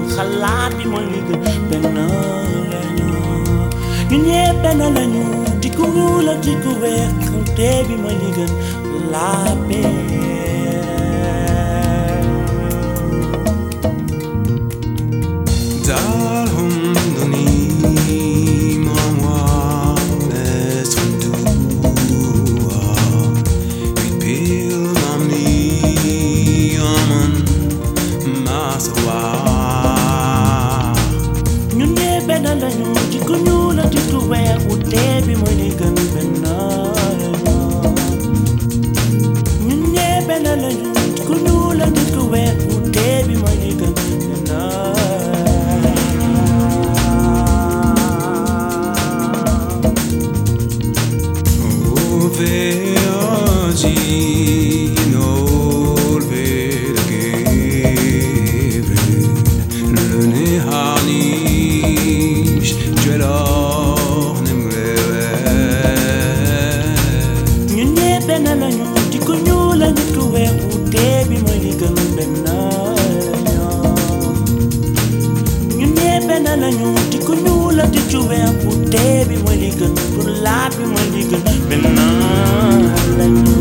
xalaat bi mooy li gën benn lañu ñun ñëpp benn lañu di ku ñuul ak di ku weex te bi mooy li gën la paix. Darum doni moi être doux mit pil namni aman maswa ñun ñëpp benn lañu di ku ñuul ak di ku weex te bi mooy li gën benn lañu ñun ñëpp benn lañu di ku ñuul ak di ku weex te bi mooy li gën benn Oggi nol vergeve lune harnish gelor nemleve ñun ñëpp benn lañu di ku ñuul ak di ku weex te bi mooy li gën benn lañu ñun ñëpp benn lañu di ku ñuul ak di ku weex te bi mooy li gën pour laat bi mooy li gën benn lañu